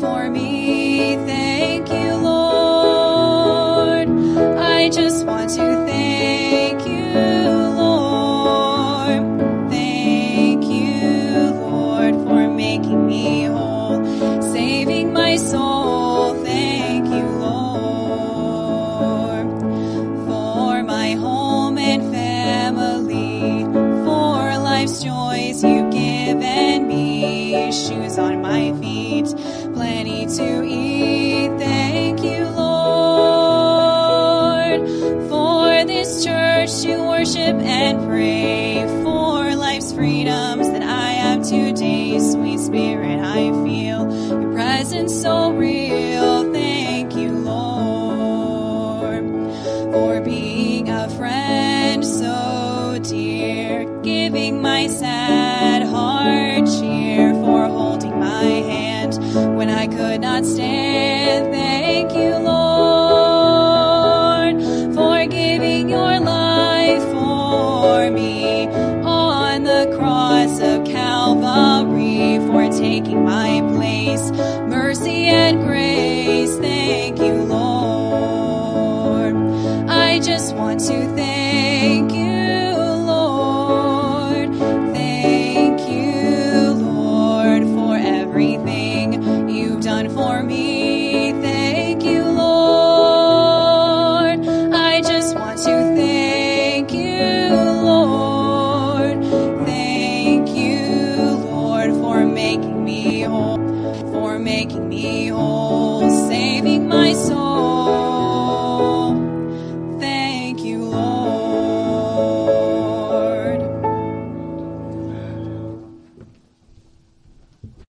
for me. Thank you, Lord. I just want to thank you, Lord. Thank you, Lord, for making me whole, saving my soul. Thank you, Lord, for my home and family, for life's joys you've given me, shoes on my feet, plenty to eat. Thank you, Lord, for this church to worship and pray, for life's freedoms that I have today. Sweet Spirit, I feel your presence so real. Thank you, Lord, for being a friend so dear, giving my sad